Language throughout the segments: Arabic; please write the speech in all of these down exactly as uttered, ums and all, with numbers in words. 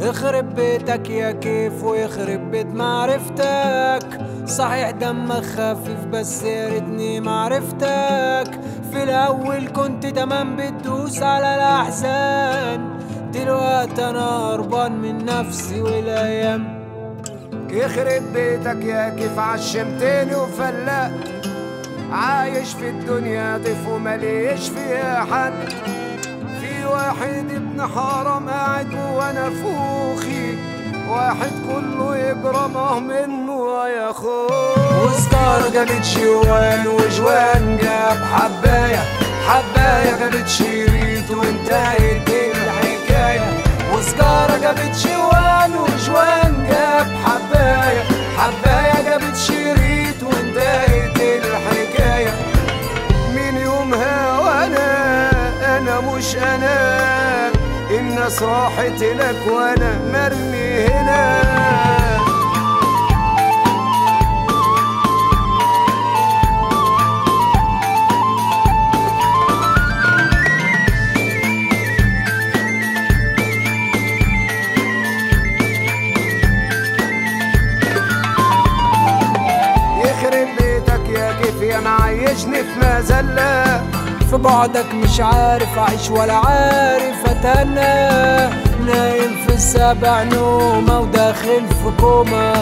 يخرب بيتك يا كيف ويخرب بيت معرفتك. صحيح دمك خفيف بس يا ريتني معرفتك. في الاول كنت تمام بتدوس على الاحزان، دلوقتي انا هربان من نفسي والايام. يخرب بيتك يا كيف عشمتني وفلقت، عايش في الدنيا ضيف ومليش فيها حد. في واحد ابن حرام قاعد جوا نافوخي، واحد كله يجرمه منه يا اخوه. وسكارة جابت شوان وجوان جاب حباية، حباية جابت شريط وانتهت الحكاية. وسكارة جابت شوان وجوان جاب حباية، حباية جابت شريط وانتهت الحكاية. من يومها وانا انا مش انا، الناس راحت لك وانا مرمي هنا. يخرب بيتك يا كيف يا معيشني في مذلة. في بعدك مش عارف اعيش ولا عارف اتهنى، نايم في السبع نومة وداخل في كوما.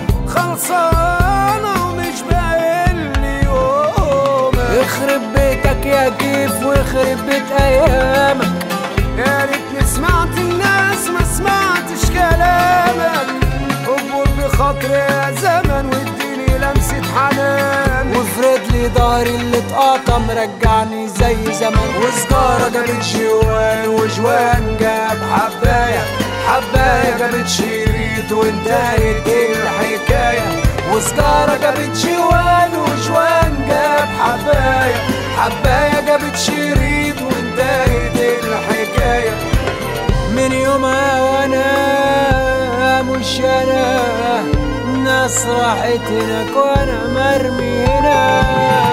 خلصانة ومش باقيلي يوم. يخرب بيتك يا كيف ويخرب بيت ايامك. يا ريتني سمعت الناس ما سمعتش كلامك. اكبر بخاطري يا زمن واديني لمسة حنان، وافرد لي ظهري اللي اتقطع مرجعني زي زمان. وسكارة جابت جوان وجوان جاب حباية، حباية جابت شريط وانتهت الحكاية. وسكارة جابت جوان وجوان جاب حباية، حباية جابت شريط وانتهت الحكاية. من يومها وانا مش انا، الناس راحت هناك وانا مرمي هنا.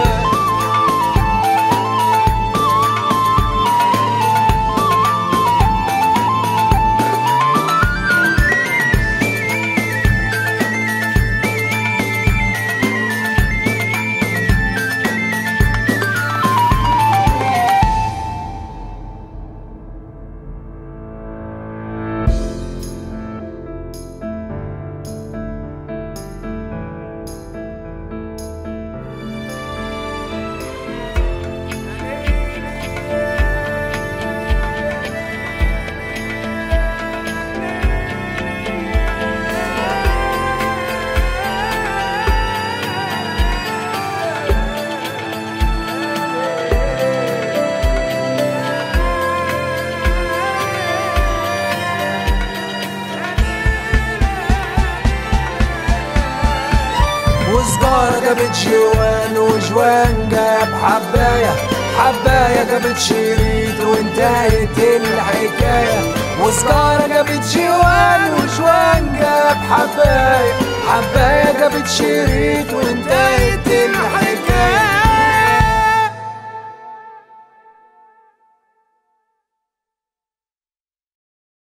وسكارة جابت جوان وجوان جاب حباية، حباية جابت شريط وانتهت الحكاية. وسكارة جابت جوان وجوان جاب حباية، حباية جابت شريط